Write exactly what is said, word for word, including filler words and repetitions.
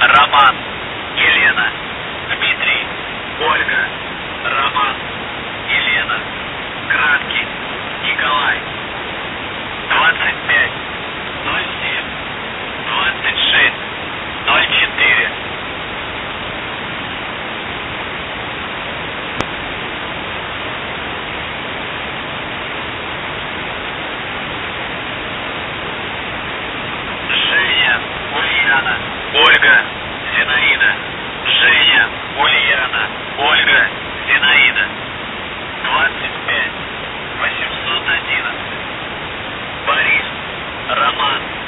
Роман, Елена, Дмитрий, Ольга, Роман, Елена, Краткий, Николай. двадцать пять, ноль семь, двадцать шесть, ноль четыре. Женя, Ульяна, Ольга, Зинаида. Женя, Ульяна, Ольга, Зинаида. двадцать пять, восемьсот одиннадцать. Борис, Роман,